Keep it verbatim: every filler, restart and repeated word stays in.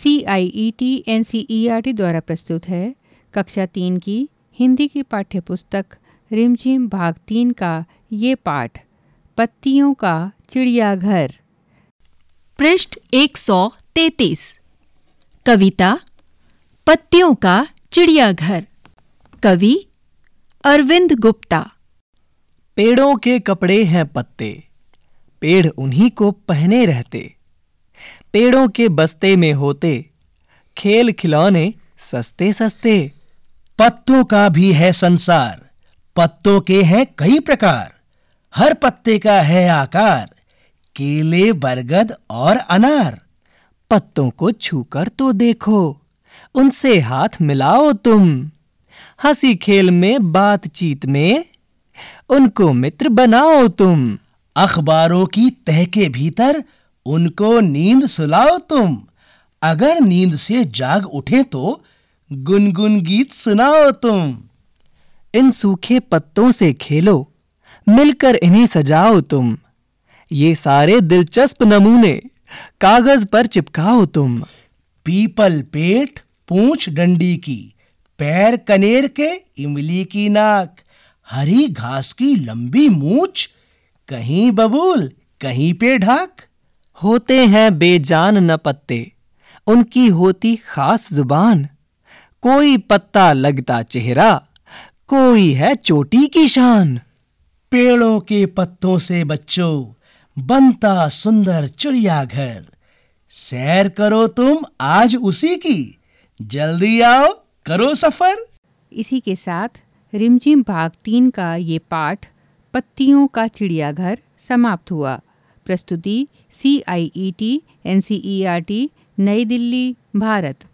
C I E T N C E R T द्वारा प्रस्तुत है कक्षा तीन की हिंदी की पाठ्यपुस्तक रिमझिम भाग तीन का ये पाठ पत्तियों का चिड़ियाघर। पृष्ठ एक सौ तैंतीस। कविता पत्तियों का चिड़ियाघर। कवि अरविंद गुप्ता। पेड़ों के कपड़े हैं पत्ते, पेड़ उन्हीं को पहने रहते। पेड़ों के बस्ते में होते खेल खिलौने सस्ते सस्ते। पत्तों का भी है संसार, पत्तों के हैं कई प्रकार। हर पत्ते का है आकार, केले, बरगद और अनार। पत्तों को छूकर तो देखो, उनसे हाथ मिलाओ तुम। हंसी खेल में, बातचीत में उनको मित्र बनाओ तुम। अखबारों की तह के भीतर उनको नींद सुलाओ तुम। अगर नींद से जाग उठे तो गुनगुन गीत सुनाओ तुम। इन सूखे पत्तों से खेलो, मिलकर इन्हें सजाओ तुम। ये सारे दिलचस्प नमूने कागज पर चिपकाओ तुम। पीपल पेट पूंछ डंडी की, पैर कनेर के इमली की नाक, हरी घास की लंबी मूंछ, कहीं बबूल कहीं पे ढाक। होते हैं बेजान न पत्ते, उनकी होती खास जुबान। कोई पत्ता लगता चेहरा, कोई है चोटी की शान। पेड़ों के पत्तों से बच्चों बनता सुंदर चिड़ियाघर। सैर करो तुम आज उसी की, जल्दी आओ करो सफर। इसी के साथ रिमझिम भाग तीन का ये पाठ पत्तियों का चिड़ियाघर समाप्त हुआ। प्रस्तुति C I E T N C E R T, नई दिल्ली, भारत।